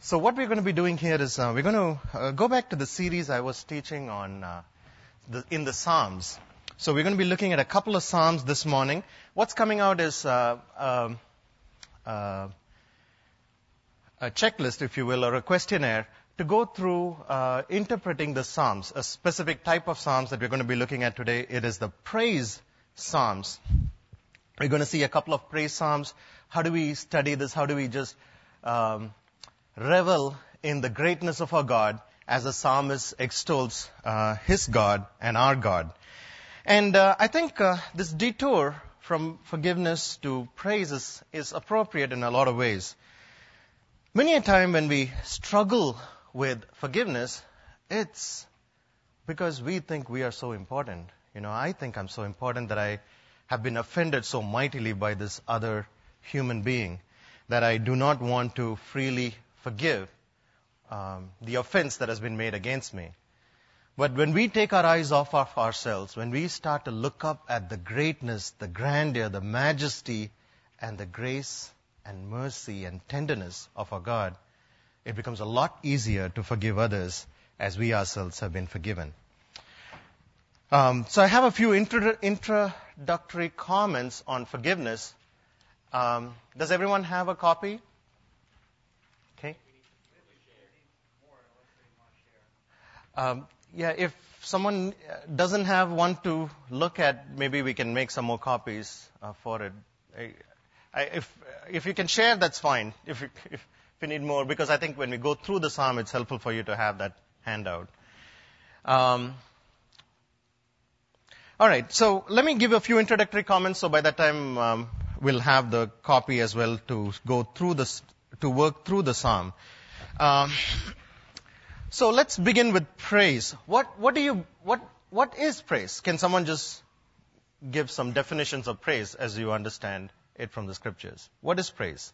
So what we're going to be doing here is we're going to go back to the series I was teaching on in the Psalms. So we're going to be looking at a couple of Psalms this morning. What's coming out is a checklist, if you will, or a questionnaire to go through interpreting the Psalms, a specific type of Psalms that we're going to be looking at today. It is the praise Psalms. We're going to see a couple of praise Psalms. How do we study this? How do we just revel in the greatness of our God as the psalmist extols his God and our God? And I think this detour from forgiveness to praise is appropriate in a lot of ways. Many a time when we struggle with forgiveness, it's because we think we are so important. You know, I think I'm so important that I have been offended so mightily by this other human being that I do not want to freely forgive the offense that has been made against me. But when we take our eyes off of ourselves, when we start to look up at the greatness, the grandeur, the majesty, and the grace and mercy and tenderness of our God, it becomes a lot easier to forgive others as we ourselves have been forgiven. So I have a few introductory comments on forgiveness. Does everyone have a copy? Okay. If someone doesn't have one to look at, maybe we can make some more copies for it. If you can share, that's fine. If you need more, because I think when we go through the psalm, it's helpful for you to have that handout. All right, so let me give a few introductory comments. So by that time, we'll have the copy as well to go through this, to work through the psalm. So let's begin with praise. What is praise? Can someone just give some definitions of praise as you understand it from the scriptures? What is praise?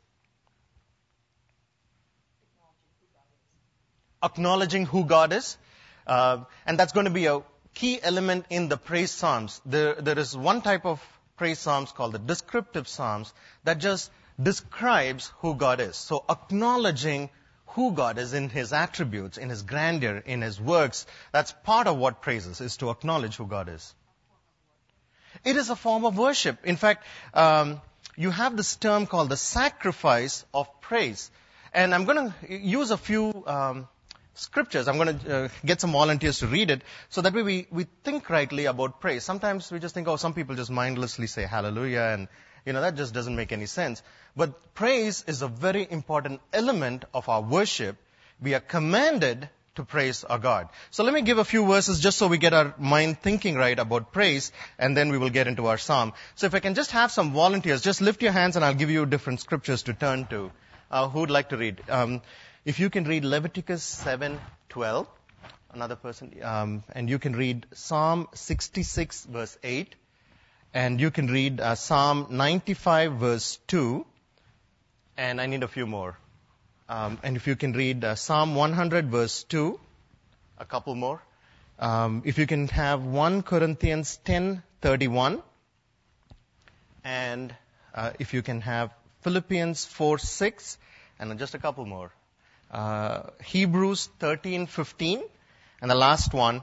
Acknowledging who God is. And that's going to be a key element in the praise psalms. There is one type of praise psalms called the descriptive psalms that just describes who God is. So acknowledging who God is in His attributes, in His grandeur, in His works, that's part of what praise is to acknowledge who God is. It is a form of worship. In fact, you have this term called the sacrifice of praise. And I'm going to use a few scriptures. I'm going to get some volunteers to read it, so that way we think rightly about praise. Sometimes we just think, some people just mindlessly say hallelujah, and that just doesn't make any sense. But praise is a very important element of our worship. We are commanded to praise our God. So let me give a few verses just so we get our mind thinking right about praise, and then we will get into our psalm. So if I can just have some volunteers, just lift your hands and I'll give you different scriptures to turn to. Who would like to read? If you can read Leviticus 7:12, another person, and you can read Psalm 66 verse 8, and you can read Psalm 95 verse 2, and I need a few more. And if you can read Psalm 100 verse 2, a couple more. If you can have 1 Corinthians 10:31, and if you can have Philippians 4:6, and just a couple more. Hebrews 13:15, and the last one,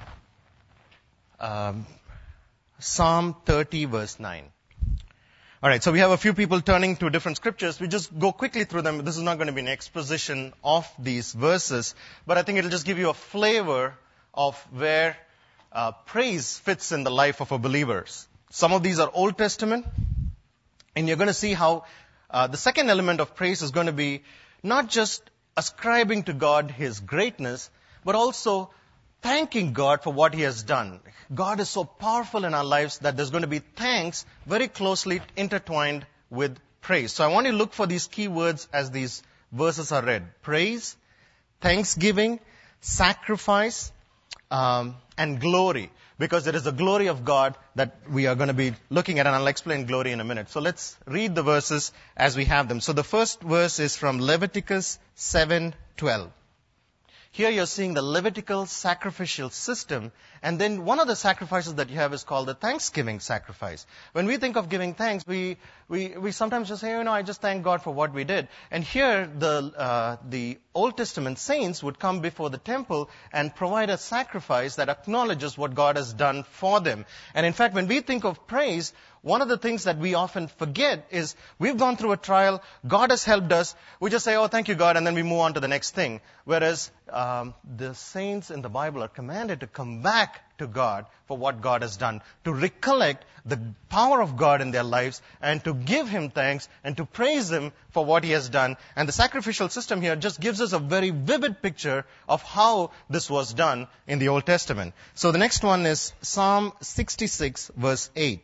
Psalm 30 verse 9. All right, so we have a few people turning to different scriptures. We just go quickly through them. This is not going to be an exposition of these verses, but I think it'll just give you a flavor of where praise fits in the life of a believer. Some of these are Old Testament, and you're going to see how the second element of praise is going to be not just ascribing to God His greatness, but also thanking God for what He has done. God is so powerful in our lives that there's going to be thanks very closely intertwined with praise. So I want you to look for these key words as these verses are read. Praise, thanksgiving, sacrifice, and glory. Because there is the glory of God that we are going to be looking at, and I'll explain glory in a minute. So let's read the verses as we have them. So the first verse is from Leviticus 7:12. Here you're seeing the Levitical sacrificial system, and then one of the sacrifices that you have is called the Thanksgiving sacrifice. When we think of giving thanks, we sometimes just say, I just thank God for what we did. And here the Old Testament saints would come before the temple and provide a sacrifice that acknowledges what God has done for them. And in fact, when we think of praise, one of the things that we often forget is we've gone through a trial, God has helped us, we just say, oh, thank you, God, and then we move on to the next thing. Whereas the saints in the Bible are commanded to come back to God for what God has done, to recollect the power of God in their lives, and to give Him thanks, and to praise Him for what He has done. And the sacrificial system here just gives us a very vivid picture of how this was done in the Old Testament. So the next one is Psalm 66, verse 8.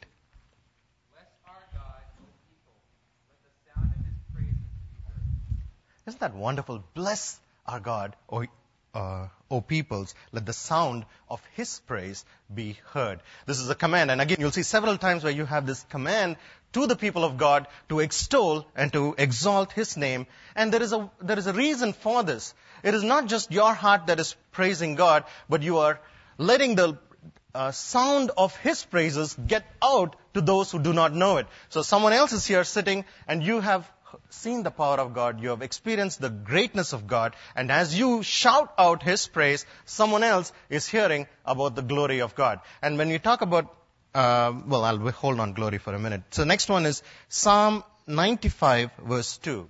Isn't that wonderful? Bless our God, O peoples, let the sound of His praise be heard. This is a command, and again, you'll see several times where you have this command to the people of God to extol and to exalt His name, and there is a reason for this. It is not just your heart that is praising God, but you are letting the sound of His praises get out to those who do not know it. So someone else is here sitting, and you have seen the power of God, you have experienced the greatness of God, and as you shout out His praise, someone else is hearing about the glory of God. And when you talk about, I'll hold on glory for a minute. So next one is Psalm 95, verse 2.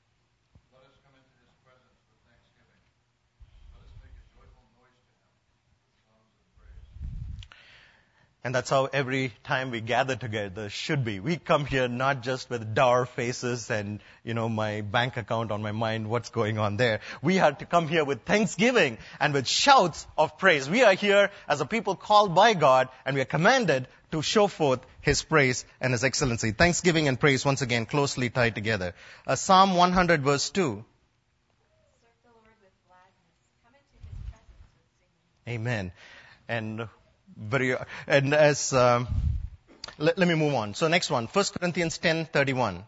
And that's how every time we gather together should be. We come here not just with dour faces and, my bank account on my mind, what's going on there. We have to come here with thanksgiving and with shouts of praise. We are here as a people called by God, and we are commanded to show forth His praise and His excellency. Thanksgiving and praise, once again, closely tied together. Psalm 100, verse 2. Serve the Lord with gladness. Come into His presence with singing. Amen. Let me move on. So next one, 1 Corinthians 10:31.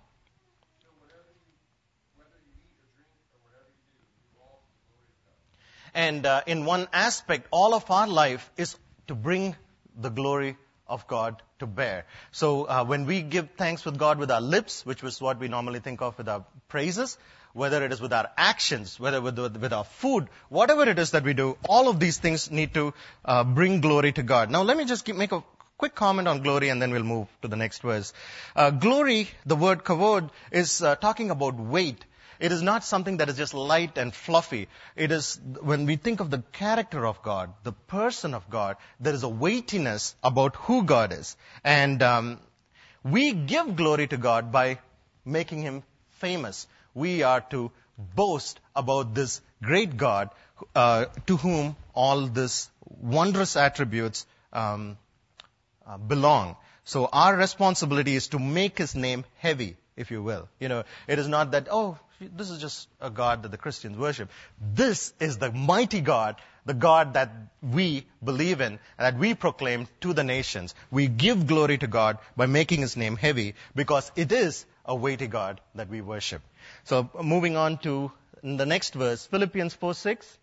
And in one aspect, all of our life is to bring the glory of God to bear. So when we give thanks with God with our lips, which is what we normally think of with our praises, whether it is with our actions, whether with our food, whatever it is that we do, all of these things need to bring glory to God. Now let me just make a quick comment on glory, and then we'll move to the next verse. Glory, the word kavod, is talking about weight. It is not something that is just light and fluffy. It is, when we think of the character of God, the person of God, there is a weightiness about who God is. And we give glory to God by making Him famous. We are to boast about this great God to whom all these wondrous attributes belong. So our responsibility is to make His name heavy, if you will. It is not that, this is just a God that the Christians worship. This is the mighty God, the God that we believe in and that we proclaim to the nations. We give glory to God by making His name heavy because it is a weighty God that we worship. So moving on to the next verse, Philippians 4:6.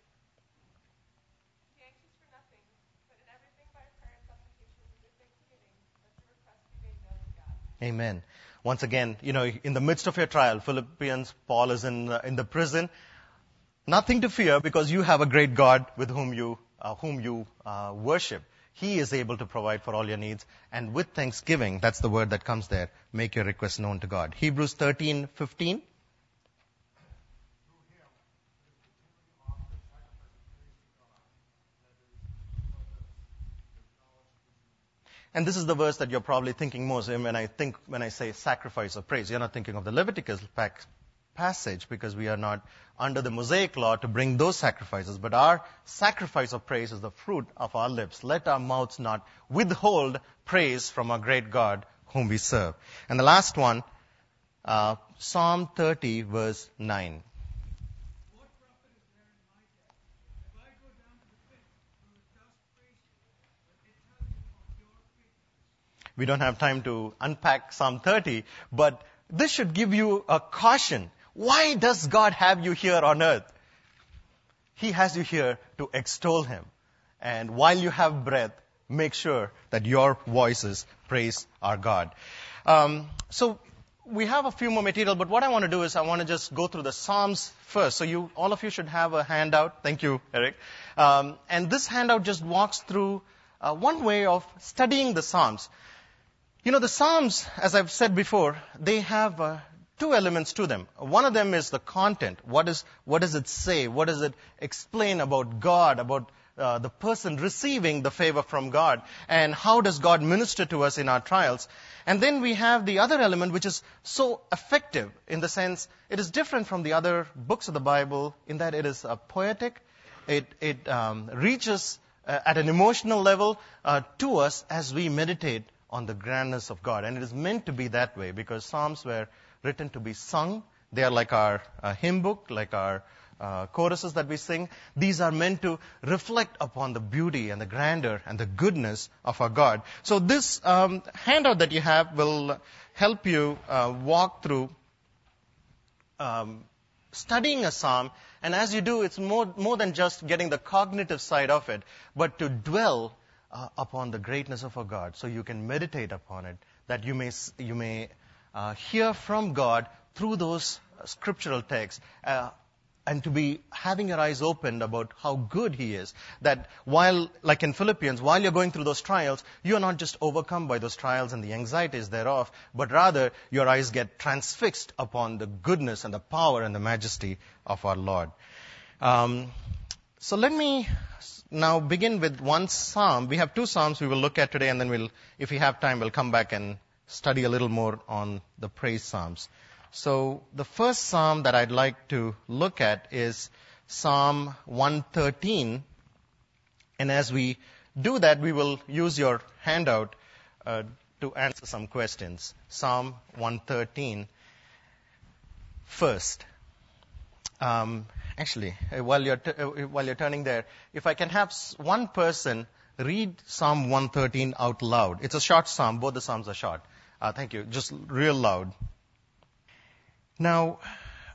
Amen. Once again, in the midst of your trial, Philippians, Paul is in the prison. Nothing to fear because you have a great God with whom you worship. He is able to provide for all your needs. And with thanksgiving, that's the word that comes there, make your request known to God. Hebrews 13:15. And this is the verse that you're probably thinking most when I say sacrifice of praise. You're not thinking of the Leviticus passage because we are not under the Mosaic law to bring those sacrifices. But our sacrifice of praise is the fruit of our lips. Let our mouths not withhold praise from our great God whom we serve. And the last one, Psalm 30, verse 9. We don't have time to unpack Psalm 30, but this should give you a caution. Why does God have you here on earth? He has you here to extol Him. And while you have breath, make sure that your voices praise our God. So we have a few more material, but what I want to do is I want to just go through the Psalms first. So all of you should have a handout. Thank you, Eric. And this handout just walks through one way of studying the Psalms. The Psalms, as I've said before, they have two elements to them. One of them is the content. What does it say? What does it explain about God, about the person receiving the favor from God, and how does God minister to us in our trials? And then we have the other element, which is so effective in the sense it is different from the other books of the Bible in that it is poetic. It reaches at an emotional level to us as we meditate on the grandness of God. And it is meant to be that way because Psalms were written to be sung. They are like our hymn book, like our choruses that we sing. These are meant to reflect upon the beauty and the grandeur and the goodness of our God. So this handout that you have will help you walk through studying a psalm. And as you do, it's more than just getting the cognitive side of it, but to dwell upon the greatness of our God. So you can meditate upon it, that you may hear from God through those scriptural texts. And to be having your eyes opened about how good He is. That while, like in Philippians, while you're going through those trials, you are not just overcome by those trials and the anxieties thereof, but rather your eyes get transfixed upon the goodness and the power and the majesty of our Lord. So let me now begin with one psalm. We have two psalms we will look at today, and then if we have time, we'll come back and study a little more on the praise psalms. So the first psalm that I'd like to look at is Psalm 113. And as we do that, we will use your handout to answer some questions. Psalm 113 first. Actually, while you're turning there, if I can have one person read Psalm 113 out loud. It's a short psalm. Both the psalms are short. Thank you. Just real loud. Now,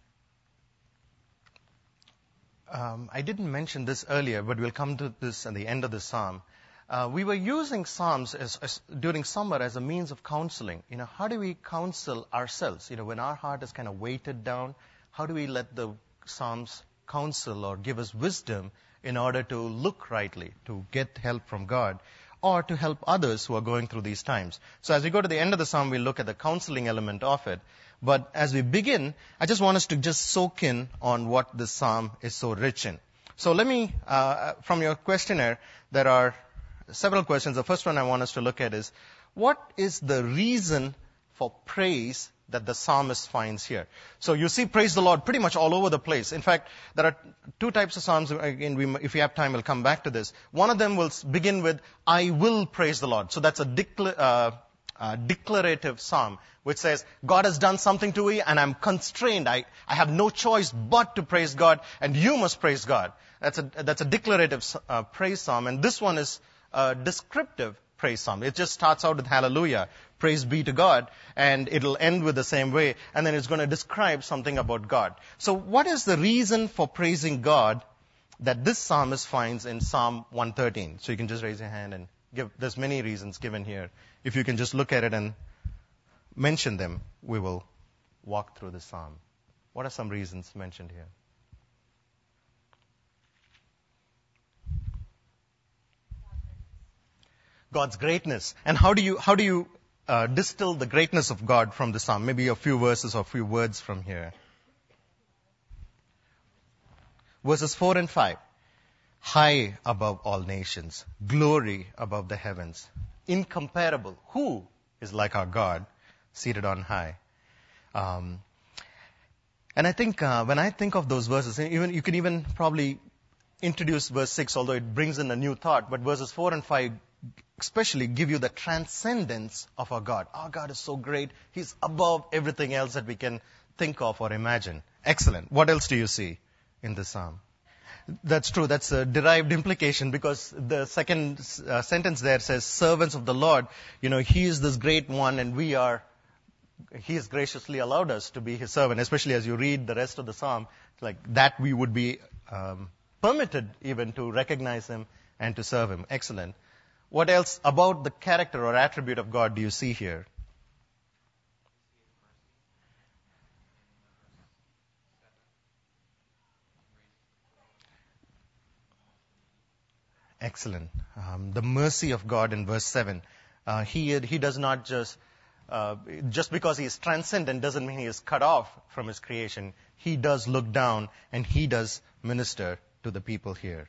I didn't mention this earlier, but we'll come to this at the end of the psalm. We were using psalms during summer as a means of counseling. How do we counsel ourselves? When our heart is kind of weighted down, how do we let the psalms counsel or give us wisdom in order to look rightly, to get help from God, or to help others who are going through these times? So as we go to the end of the psalm, we'll look at the counseling element of it. But as we begin, I just want us to just soak in on what this psalm is so rich in. So let me, from your questionnaire, there are several questions. The first one I want us to look at is, what is the reason for praise that the psalmist finds here? So you see praise the Lord pretty much all over the place. In fact, there are two types of psalms. Again, if we have time, we'll come back to this. One of them will begin with, I will praise the Lord. So that's a declarative psalm, which says, God has done something to me and I'm constrained. I have no choice but to praise God, and you must praise God. That's a declarative praise psalm. And this one is a descriptive praise psalm. It just starts out with hallelujah, praise be to God, and it'll end with the same way, and then it's going to describe something about God. So what is the reason for praising God that this psalmist finds in Psalm 113? So you can just raise your hand and there's many reasons given here. If you can just look at it and mention them, we will walk through the psalm. What are some reasons mentioned here? God's greatness. And how do you distill the greatness of God from the psalm? Maybe a few verses or a few words from here. Verses 4 and 5. High above all nations, glory above the heavens, incomparable. Who is like our God, seated on high? And I think when I think of those verses, you can even probably introduce verse 6, although it brings in a new thought. But verses 4 and 5 especially give you the transcendence of our God. Our God is so great. He's above everything else that we can think of or imagine. Excellent. What else do you see in this psalm? That's true. That's a derived implication because the second sentence there says, servants of the Lord. He is this great one and He has graciously allowed us to be His servant, especially as you read the rest of the psalm, like that we would be permitted even to recognize Him and to serve Him. Excellent. What else about the character or attribute of God do you see here? Excellent. The mercy of God in verse 7. He does not just because he is transcendent doesn't mean he is cut off from his creation. He does look down and he does minister to the people here.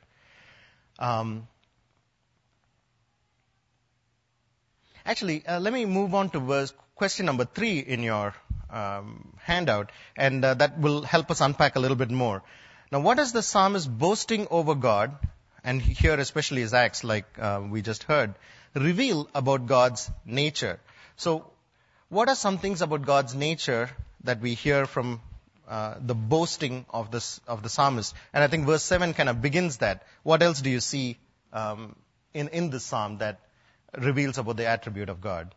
Let me move on to question number 3 in your handout, and that will help us unpack a little bit more. Now, what is the psalmist boasting over God, and here especially his acts, like we just heard, reveal about God's nature? So, what are some things about God's nature that we hear from the boasting of the psalmist? And I think verse 7 kind of begins that. What else do you see in this psalm that reveals about the attribute of God?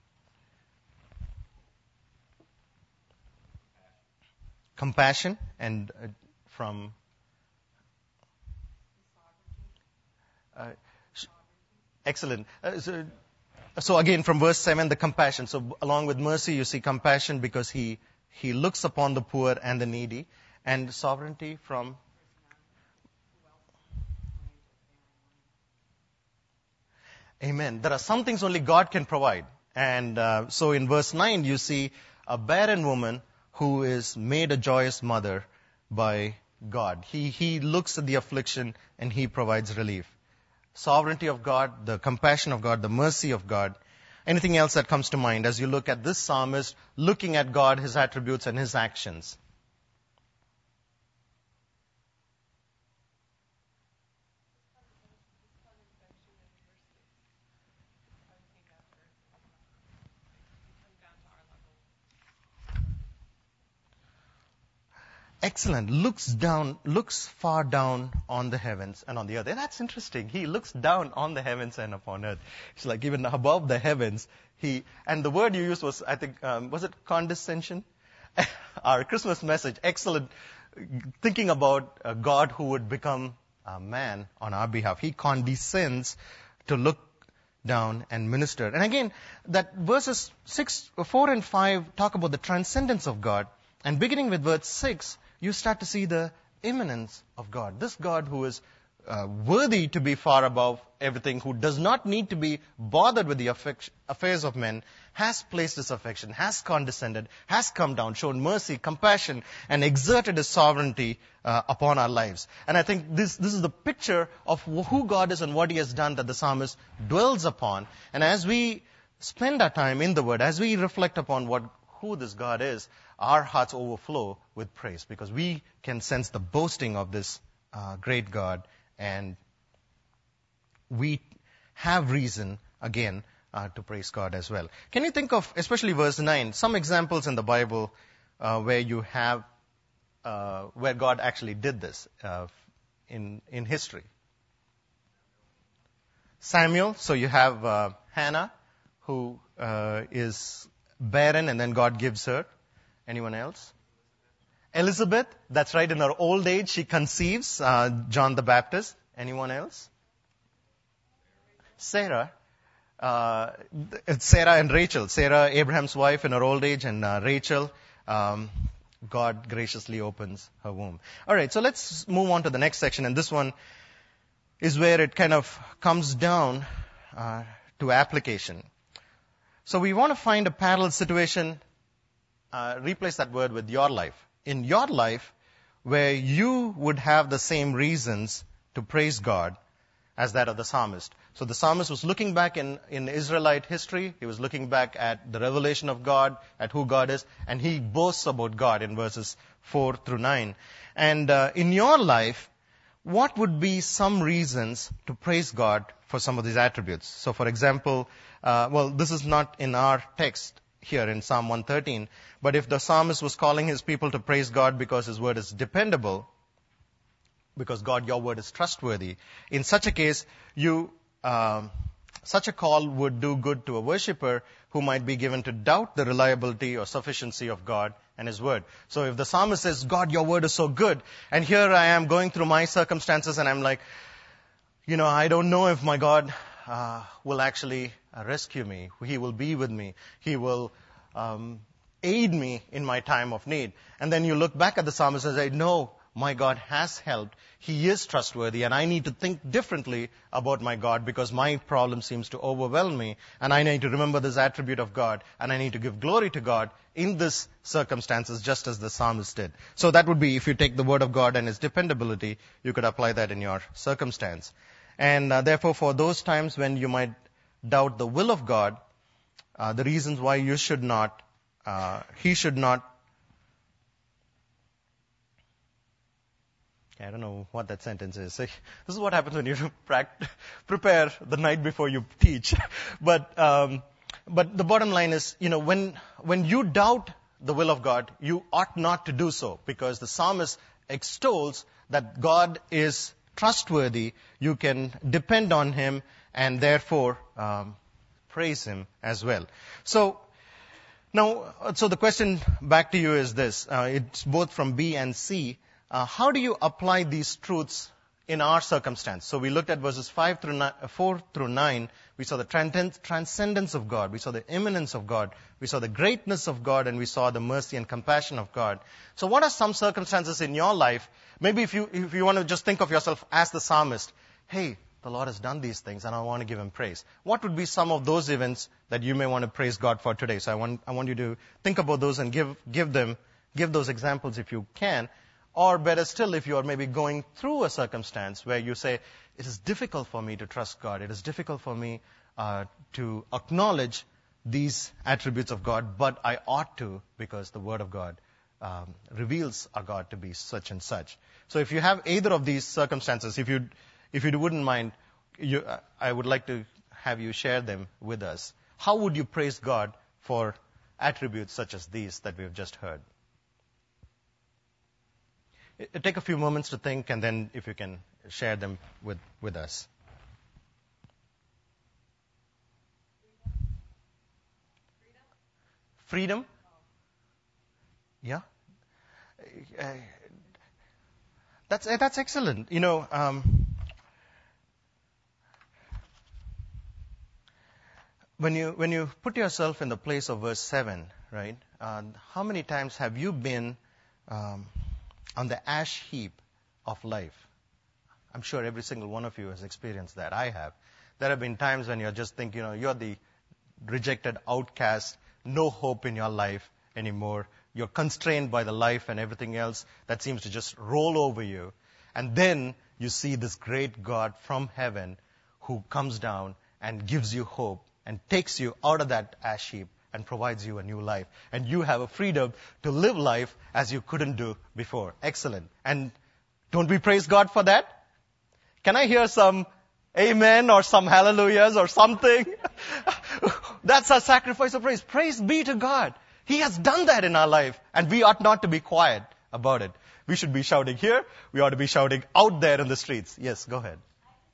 Compassion, and from excellent. So again, from verse 7, the compassion. So along with mercy, you see compassion because he looks upon the poor and the needy. And sovereignty from... Amen. There are some things only God can provide. And so in verse 9, you see a barren woman who is made a joyous mother by God. He looks at the affliction and he provides relief. Sovereignty of God, the compassion of God, the mercy of God. Anything else that comes to mind as you look at this psalmist looking at God, his attributes and his actions? Excellent. Looks far down on the heavens and on the earth. And that's interesting. He looks down on the heavens and upon earth. It's like even above the heavens. And the word you used was, I think, was it condescension? Our Christmas message, excellent. Thinking about a God who would become a man on our behalf. He condescends to look down and minister. And again, that verses 4 and 5 talk about the transcendence of God. And beginning with verse 6, you start to see the immanence of God. This God who is worthy to be far above everything, who does not need to be bothered with the affairs of men, has placed his affection, has condescended, has come down, shown mercy, compassion, and exerted his sovereignty upon our lives. And I think this is the picture of who God is and what he has done that the psalmist dwells upon. And as we spend our time in the Word, as we reflect upon who this God is, our hearts overflow with praise because we can sense the boasting of this great God, and we have reason, again, to praise God as well. Can you think of, especially verse 9, some examples in the Bible where you have, where God actually did this in history? Samuel, so you have Hannah, who is barren and then God gives her. Anyone else? Elizabeth, that's right, in her old age she conceives John the Baptist. Anyone else? Sarah and Rachel. Sarah, Abraham's wife in her old age, and Rachel, God graciously opens her womb. Alright, so let's move on to the next section, and this one is where it kind of comes down to application. So we want to find a parallel situation. Replace that word with your life. In your life, where you would have the same reasons to praise God as that of the psalmist. So the psalmist was looking back in Israelite history. He was looking back at the revelation of God, at who God is, and he boasts about God in verses 4 through 9. And in your life, what would be some reasons to praise God for some of these attributes? So for example, this is not in our text here in Psalm 113, but if the psalmist was calling his people to praise God because his word is dependable, because God, your word is trustworthy, in such a case, such a call would do good to a worshipper who might be given to doubt the reliability or sufficiency of God and his word. So if the psalmist says, God, your word is so good, and here I am going through my circumstances and I'm like, I don't know if my God will actually rescue me. He will be with me. He will aid me in my time of need. And then you look back at the psalmist and say, no, my God has helped. He is trustworthy, and I need to think differently about my God because my problem seems to overwhelm me, and I need to remember this attribute of God, and I need to give glory to God in this circumstances, just as the psalmist did. So that would be, if you take the word of God and its dependability, you could apply that in your circumstance. And therefore, for those times when you might doubt the will of God, the reasons why you should not, he should not. I don't know what that sentence is. This is what happens when you prepare the night before you teach. But the bottom line is, when you doubt the will of God, you ought not to do so, because the psalmist extols that God is trustworthy. You can depend on Him, and therefore praise Him as well. So the question back to you is this. It's both from B and C. How do you apply these truths in our circumstance? So we looked at verses 4 through 9. We saw the transcendence of God. We saw the immanence of God. We saw the greatness of God, and we saw the mercy and compassion of God. So what are some circumstances in your life? Maybe if you want to just think of yourself as the psalmist, hey, the Lord has done these things, and I want to give Him praise. What would be some of those events that you may want to praise God for today? So I want you to think about those and give those examples if you can. Or better still, if you are maybe going through a circumstance where you say, it is difficult for me to trust God. It is difficult for me to acknowledge these attributes of God, but I ought to, because the Word of God reveals our God to be such and such. So if you have either of these circumstances, if you wouldn't mind, I would like to have you share them with us. How would you praise God for attributes such as these that we have just heard? Take a few moments to think, and then if you can share them with us. Freedom? Yeah. That's excellent. When you put yourself in the place of verse 7, right? How many times have you been on the ash heap of life? I'm sure every single one of you has experienced that. I have. There have been times when you're just thinking, you're the rejected outcast, no hope in your life anymore. You're constrained by the life and everything else that seems to just roll over you. And then you see this great God from heaven who comes down and gives you hope and takes you out of that ash heap and provides you a new life. And you have a freedom to live life as you couldn't do before. Excellent. And don't we praise God for that? Can I hear some amen or some hallelujahs or something? That's our sacrifice of praise. Praise be to God. He has done that in our life, and we ought not to be quiet about it. We should be shouting here. We ought to be shouting out there in the streets. Yes, go ahead.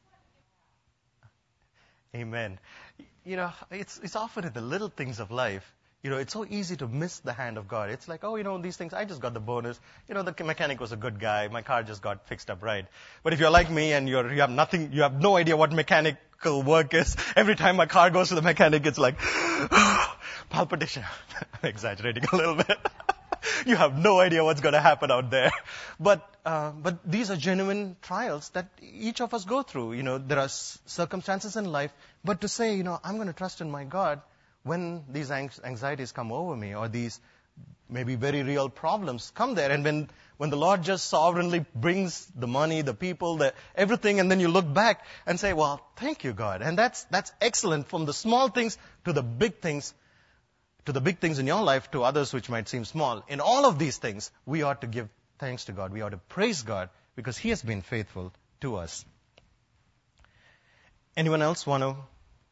Amen. It's often in the little things of life. It's so easy to miss the hand of God. It's like, these things, I just got the bonus. The mechanic was a good guy. My car just got fixed up right. But if you're like me and you have no idea what mechanical work is, every time my car goes to the mechanic, it's like, palpitation. I'm exaggerating a little bit. You have no idea what's going to happen out there. But these are genuine trials that each of us go through. There are circumstances in life, but to say, I'm going to trust in my God when these anxieties come over me, or these maybe very real problems come there, and when the Lord just sovereignly brings the money, the people, everything, and then you look back and say, well, thank you, God. And that's excellent, from the small things to the big things, in your life, to others which might seem small. In all of these things, we ought to give thanks to God. We ought to praise God because He has been faithful to us. Anyone else want to?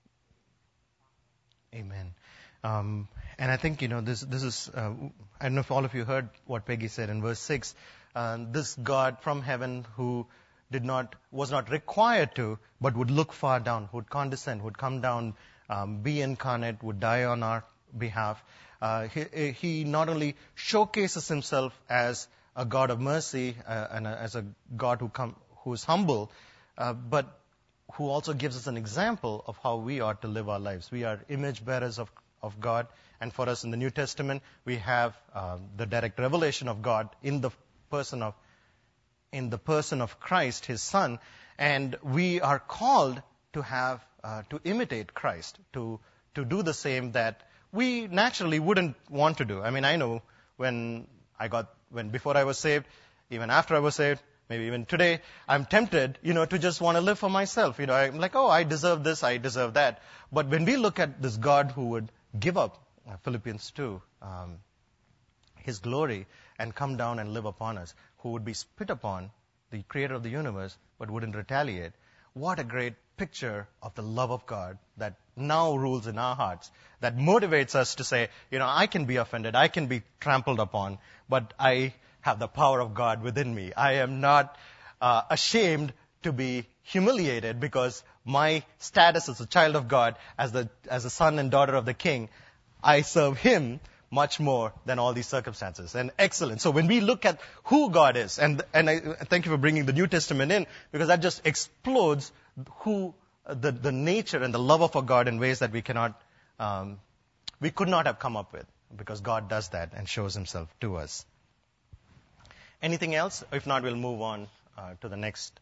Amen. And I think, this is, I don't know if all of you heard what Peggy said in verse 6. This God from heaven who was not required to, but would look far down, would condescend, would come down, be incarnate, would die on our behalf. He not only showcases Himself as a God of mercy and as a God who is humble, but who also gives us an example of how we ought to live our lives. We are image bearers of God, and for us in the New Testament, we have the direct revelation of God in the person of in the person of Christ, His Son, and we are called to have, to imitate Christ, to do the same that we naturally wouldn't want to do. I mean, I know when before I was saved, even after I was saved, maybe even today, I'm tempted, to just want to live for myself. I'm like, oh, I deserve this, I deserve that. But when we look at this God who would give up, Philippians 2, His glory and come down and live upon us, who would be spit upon, the creator of the universe, but wouldn't retaliate. What a great picture of the love of God that now rules in our hearts, that motivates us to say, I can be offended, I can be trampled upon, but I have the power of God within me. I am not ashamed to be humiliated because my status as a child of God, as a son and daughter of the King, I serve Him much more than all these circumstances. And excellent. So when we look at who God is, and I thank you for bringing the New Testament in, because that just explodes who the nature and the love of a God in ways that we could not have come up with, because God does that and shows Himself to us. Anything else? If not, we'll move on to the next.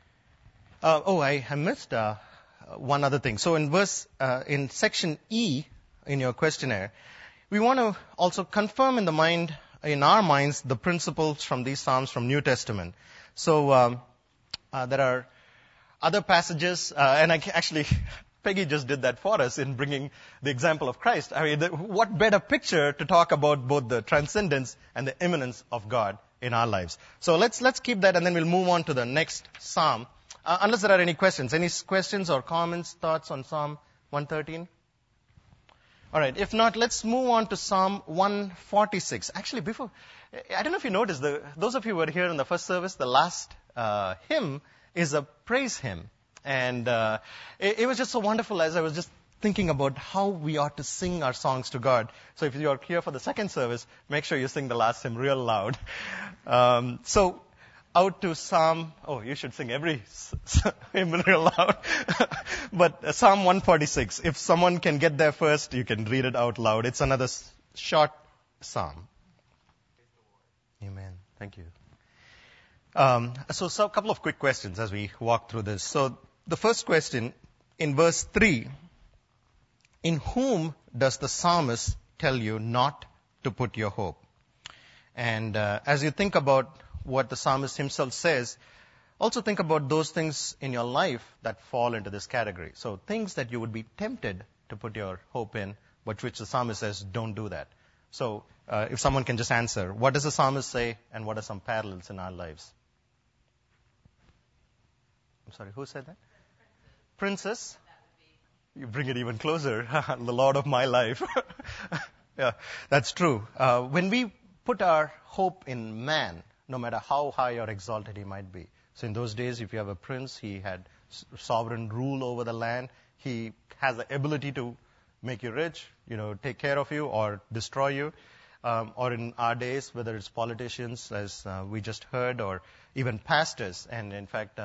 I missed one other thing. So in section E in your questionnaire, we want to also confirm in our minds, the principles from these Psalms from New Testament. So there are other passages, and actually, Peggy just did that for us in bringing the example of Christ. I mean, what better picture to talk about both the transcendence and the immanence of God in our lives. So let's keep that, and then we'll move on to the next Psalm. Unless there are any questions. Any questions or comments, thoughts on Psalm 113? All right. If not, let's move on to Psalm 146. Actually, I don't know if you noticed, those of you who were here in the first service, the last hymn is a praise hymn. And it was just so wonderful as I was just thinking about how we ought to sing our songs to God. So if you are here for the second service, make sure you sing the last hymn real loud. So out to Psalm, you should sing every hymn real loud. But Psalm 146, if someone can get there first, you can read it out loud. It's another short psalm. Amen. Thank you. So a couple of quick questions as we walk through this. So the first question, in verse 3, in whom does the psalmist tell you not to put your hope? And as you think about what the psalmist himself says, also think about those things in your life that fall into this category. So things that you would be tempted to put your hope in, but which the psalmist says, don't do that. So if someone can just answer, what does the psalmist say, and what are some parallels in our lives? I'm sorry, who said that? Princess? You bring it even closer. The Lord of my life. Yeah, that's true. When we put our hope in man, no matter how high or exalted he might be. So in those days, if you have a prince, he had sovereign rule over the land. He has the ability to make you rich, take care of you or destroy you. Or in our days, whether it's politicians, as we just heard, or even pastors. And in fact,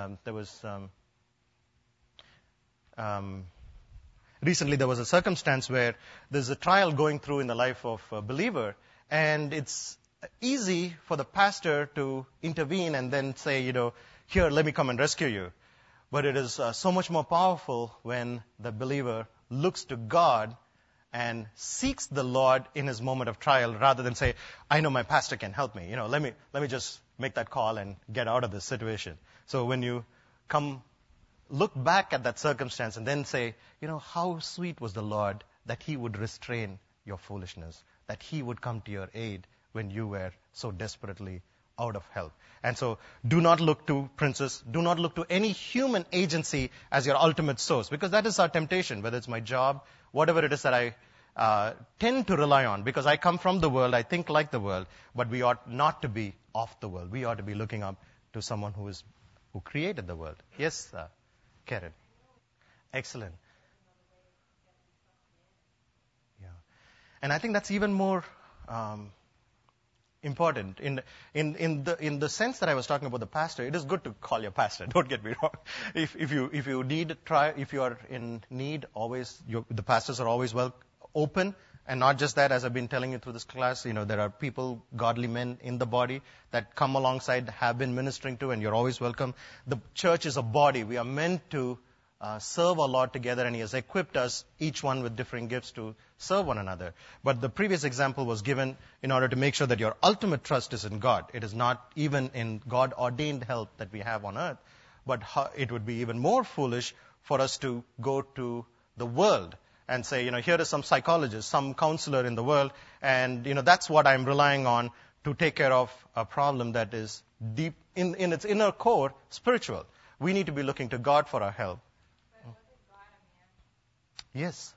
recently there was a circumstance where there's a trial going through in the life of a believer, and it's easy for the pastor to intervene and then say, here, let me come and rescue you. But it is so much more powerful when the believer looks to God and seeks the Lord in his moment of trial, rather than say, I know my pastor can help me. Let me just make that call and get out of this situation. So when you look back at that circumstance and then say, how sweet was the Lord that he would restrain your foolishness, that he would come to your aid when you were so desperately out of help. And so do not look to princes, do not look to any human agency as your ultimate source, because that is our temptation, whether it's my job, whatever it is that I tend to rely on, because I come from the world, I think like the world, but we ought not to be of the world. We ought to be looking up to someone who created the world. Yes, Karen. Excellent. Yeah. And I think that's even more important in the sense that I was talking about the pastor. It is good to call your pastor. Don't get me wrong. If you are in need, always the pastors are always open. And not just that, as I've been telling you through this class, there are people, godly men in the body that come alongside, have been ministering to, and you're always welcome. The church is a body. We are meant to serve our Lord together, and He has equipped us, each one with different gifts, to serve one another. But the previous example was given in order to make sure that your ultimate trust is in God. It is not even in God-ordained help that we have on earth, but it would be even more foolish for us to go to the world and say, here is some psychologist, some counselor in the world, and, that's what I'm relying on to take care of a problem that is deep in its inner core, spiritual. We need to be looking to God for our help. But wasn't God a man? Yes.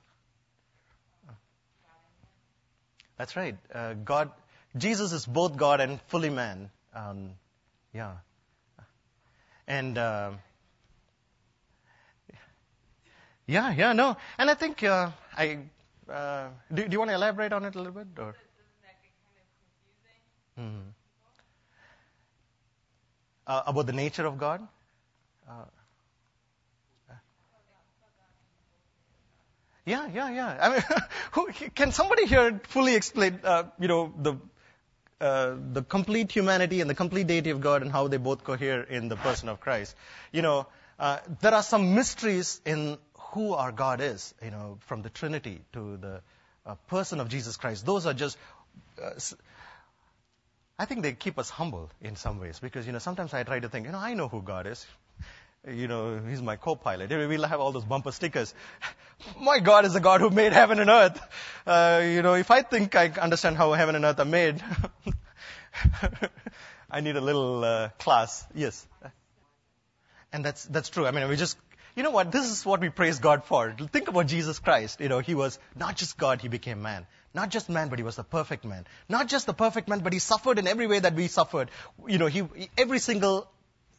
That's right. God, Jesus is both God and fully man. Yeah. And, no. And I think, do you want to elaborate on it a little bit? Or? Doesn't that get kind of confusing? About the nature of God? Yeah. I mean, can somebody here fully explain, the complete humanity and the complete deity of God and how they both cohere in the person of Christ? There are some mysteries in who our God is, from the Trinity to the person of Jesus Christ. Those are just, I think they keep us humble in some ways, because, sometimes I try to think, I know who God is. He's my co-pilot. We'll have all those bumper stickers. My God is the God who made heaven and earth. If I think I understand how heaven and earth are made, I need a little class. Yes. And that's true. I mean, we just, what? This is what we praise God for. Think about Jesus Christ. He was not just God, He became man. Not just man, but He was the perfect man. Not just the perfect man, but He suffered in every way that we suffered. Every single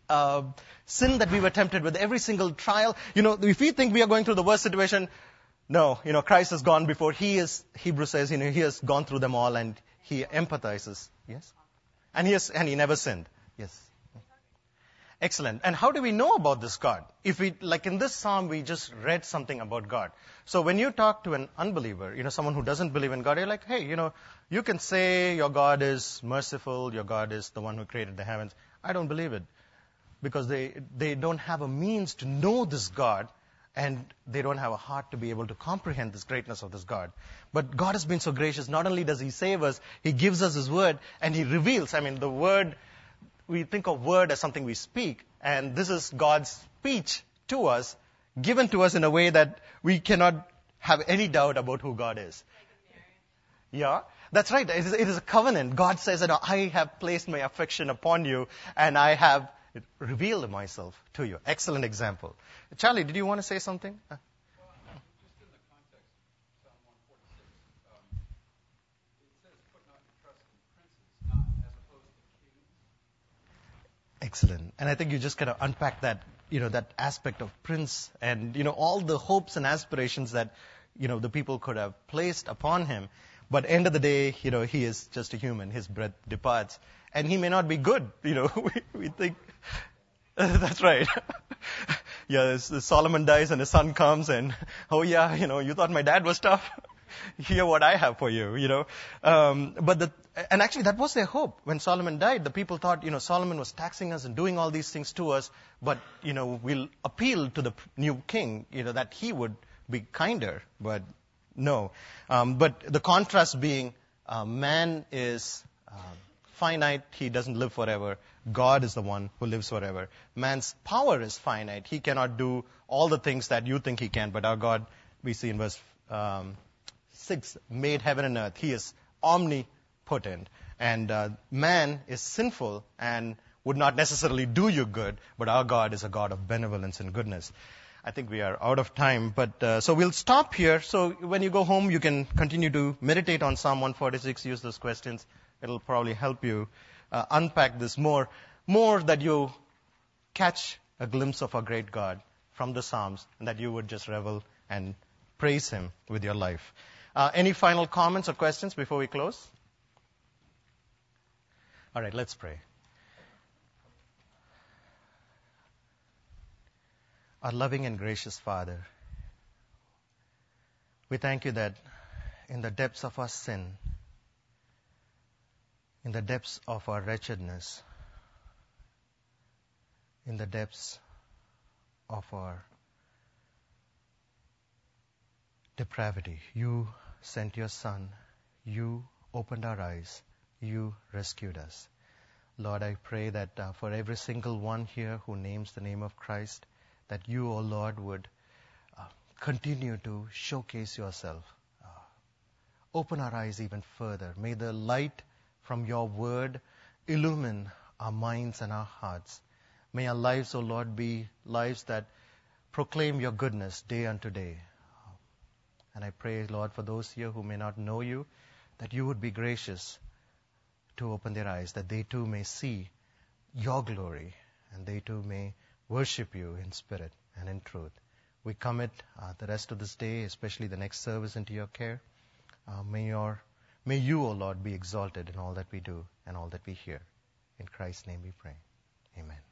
sin that we were tempted with, every single trial. If we think we are going through the worst situation, no, Christ has gone before. Hebrews says, He has gone through them all, and He empathizes. Yes? And He never sinned. Yes. Excellent. And how do we know about this God? If we, like in this psalm, we just read something about God. So when you talk to an unbeliever, someone who doesn't believe in God, you're like, hey, you can say your God is merciful, your God is the one who created the heavens. I don't believe it. Because they don't have a means to know this God, and they don't have a heart to be able to comprehend this greatness of this God. But God has been so gracious. Not only does He save us, He gives us His word, and He reveals. I mean, the word, we think of word as something we speak, and this is God's speech to us, given to us in a way that we cannot have any doubt about who God is. Yeah, that's right. It is a covenant. God says that I have placed my affection upon you, and I have revealed myself to you. Excellent example. Charlie, did you want to say something? Well, just in the context of Psalm 146, it says, put not your trust in princes, not as opposed to kings. Excellent. And I think you just kind of unpack that, that aspect of prince and, all the hopes and aspirations that, the people could have placed upon him. But end of the day, he is just a human. His breath departs. And he may not be good, we think. That's right. Yeah, Solomon dies and his son comes and, oh yeah, you thought my dad was tough? Hear what I have for you, and actually that was their hope. When Solomon died, the people thought, Solomon was taxing us and doing all these things to us, but, we'll appeal to the new king, that he would be kinder, but no. But the contrast being, man is finite, he doesn't live forever. God is the one who lives forever. Man's power is finite. He cannot do all the things that you think he can, but our God, we see in verse 6, made heaven and earth. He is omnipotent. And man is sinful and would not necessarily do you good, but our God is a God of benevolence and goodness. I think we are out of time, but so we'll stop here. So when you go home, you can continue to meditate on Psalm 146, use those questions. It'll probably help you unpack this more that you catch a glimpse of our great God from the Psalms, and that you would just revel and praise Him with your life. Any final comments or questions before we close? All right, let's pray. Our loving and gracious Father, we thank you that in the depths of our sin, in the depths of our wretchedness, in the depths of our depravity, you sent your Son, you opened our eyes, you rescued us. Lord, I pray that for every single one here who names the name of Christ, that you, O Lord, would continue to showcase yourself. Open our eyes even further. May the light from your word illumine our minds and our hearts. May our lives, O Lord, be lives that proclaim your goodness day unto day. And I pray, Lord, for those here who may not know you, that you would be gracious to open their eyes, that they too may see your glory, and they too may worship you in spirit and in truth. We commit the rest of this day, especially the next service, into your care. May you, O Lord, be exalted in all that we do and all that we hear. In Christ's name we pray. Amen.